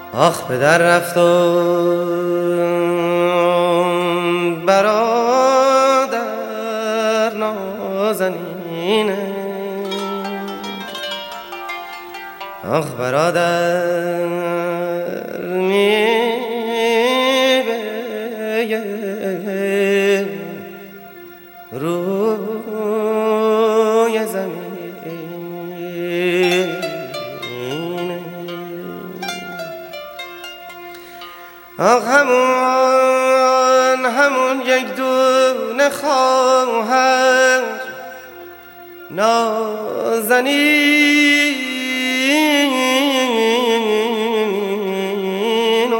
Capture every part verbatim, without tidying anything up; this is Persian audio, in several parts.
آخ پدر رفت و برادر نازنینه، آخ برادر میوه روی زمین، آخ همون همون یک دونه خواهر نازنین،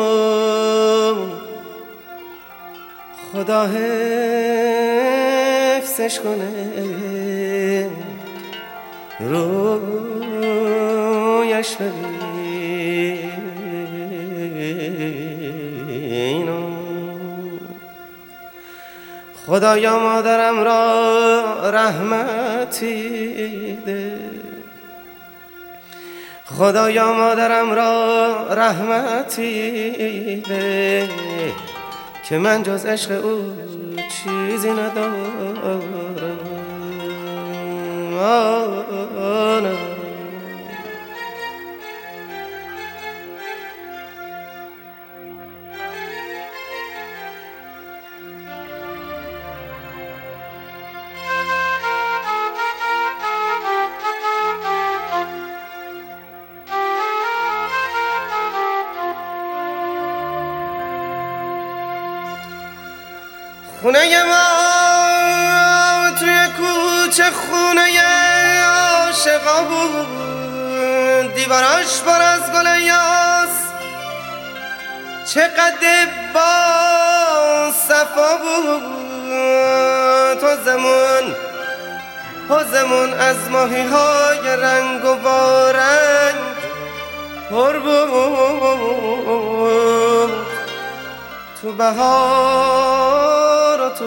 خدا حفظش کنه رویش ببین. خدایا مادرم را رحمتی ده، خدایا مادرم را رحمتی ده، که من جز عشق او چیزی ندارم. آنم خونه ما توی کوچه خونه عاشقا بود، دیواراش پر از گل یاس چقدر با صفا بود. حوضمون حوضمون از ماهی های رنگ و بارنگ پر بود. تو بهار و تو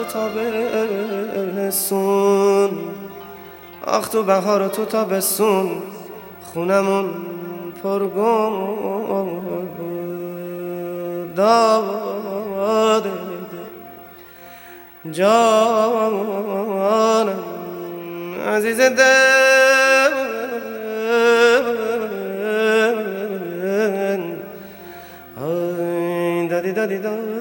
تابستون، آخ تو بهار و تو تابستون خونمون پرگل داده جانم عزیز دل. آی دادی دادی دادی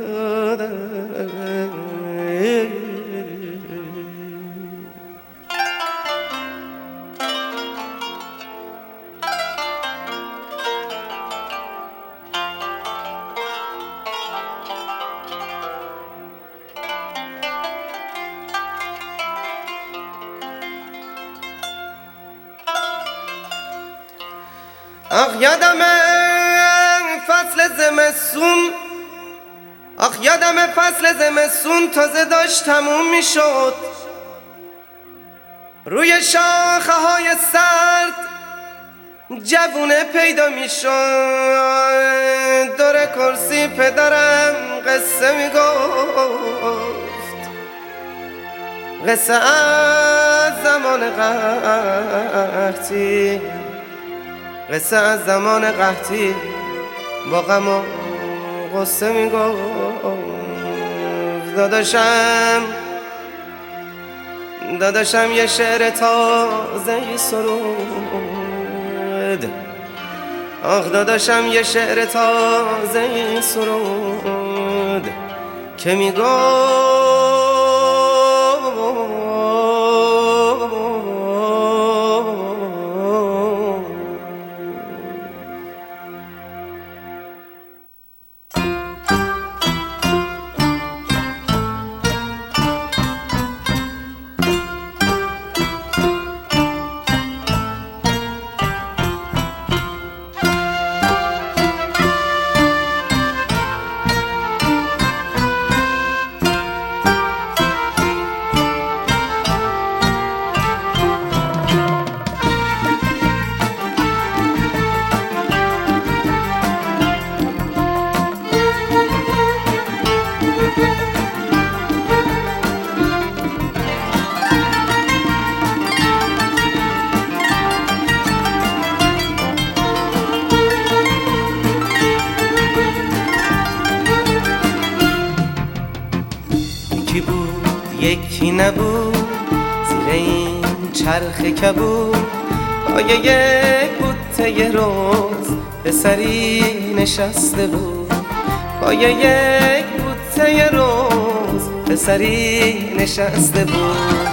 آخ یادمه فصل زمستون، آخ یادمه فصل زمستون تازه داشت تموم می شد. روی شاخه های سرد جوونه پیدا می شد. دور کرسی پدرم قصه می گفت، قصه از زمان قحطی، قصه از زمان قحطی با غم و غصه می گفت. داداشم داداشم یه شعر تازه سرود، آخ داداشم یه شعر تازه سرود که می گفت یکی نبود زیر این چرخ کبود، پای یک بوته روز پسری نشسته بود، پای یک بوته روز پسری نشسته بود.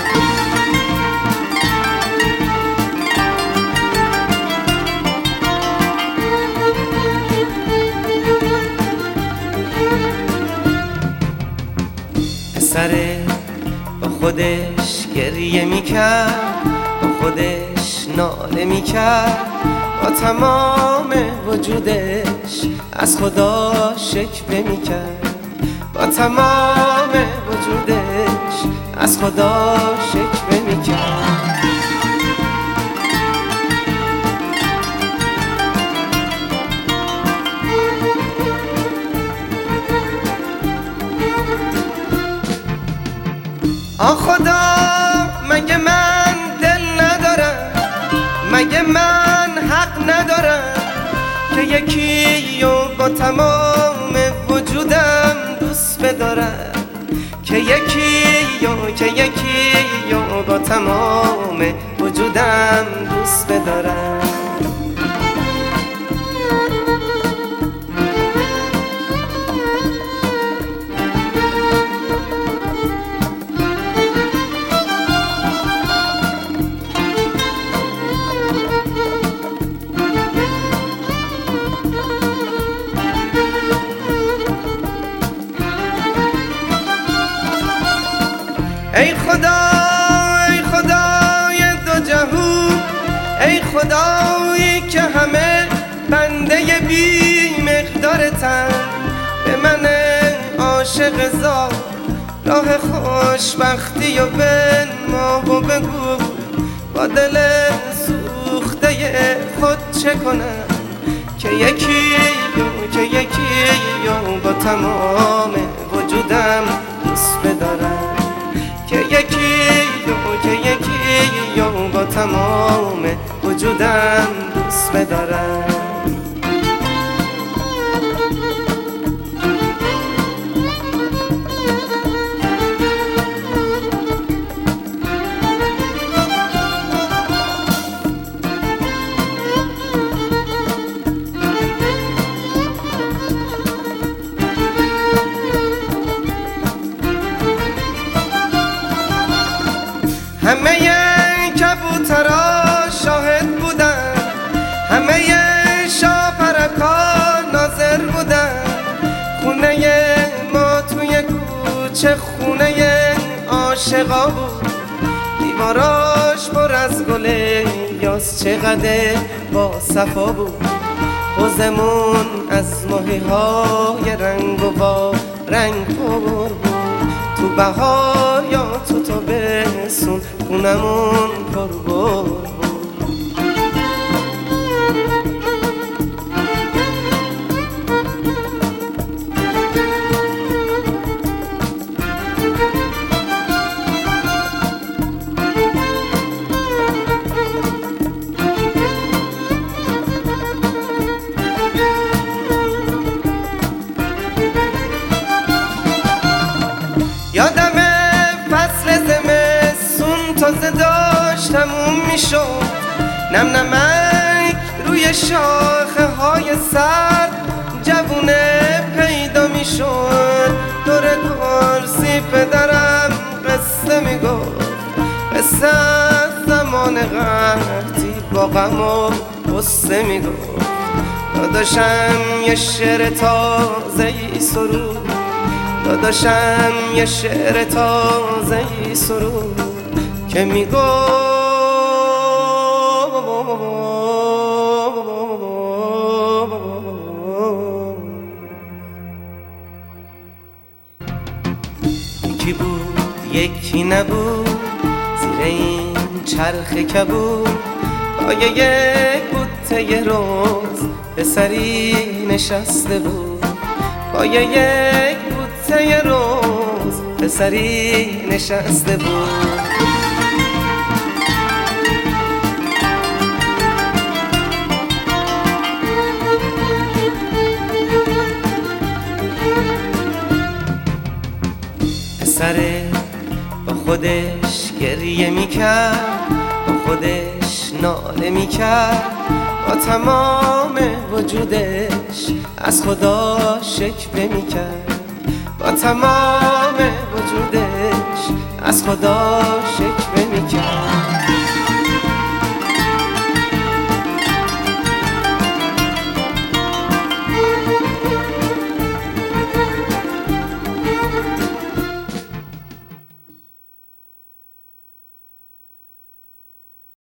پسره با خودش گریه میکرد، با خودش ناله میکرد، با تمام وجودش از خدا شکوه میکرد، با تمام وجودش از خدا شکوه میکرد. آ خدا مگه من دل ندارم، مگه من حق ندارم که یکی و با تمام وجودم دوست بدارم، که یکی و که یکی و با تمام وجودم دوست بدارم. ای خدا ای خدای دو جهون، ای خدایی که همه بنده بی مقدارتن، به من عاشق زار راه خوشبختی و بنما و بگو با دل سوخته خود چه کنم، که یکی و که یکی و با تمام وجودم دوست بدارم، که یکی و که یکی و با تمام وجودم دوست بدارم. همه کبوترها شاهد بودن، همه شاپرکا ناظر بودن، خونه ما توی کوچه خونه عاشقا بود، دیواراش پر از گل یاس چقدر با صفا بود، حوضمون از ماهی های رنگ و با رنگ پر بود، تو بهار یا تو تابستون خونمون پر بود. یادمه فصل زمستون تازه داشت تموم میشد، نم نمک روی شاخه های سر جوونه پیدا میشد، دور کرسی پدرم قصه میگفت، قصه از زمان قحطی با غم و غصه میگفت، داداشم یه شعر تازه‌ای سرود، داداشم یه شعر تازه‌ای سرود که میگفت یکی بود یکی نبود زیر این چرخ کبود، پای یک بوته روز پسری نشسته بود، پای یک بوته روز پسری نشسته بود. پسره با خودش گریه میکرد، با خودش ناله میکرد، با تمام وجودش از خدا شکوه میکرد، با تمام وجودش از خدا شکوه میکرد.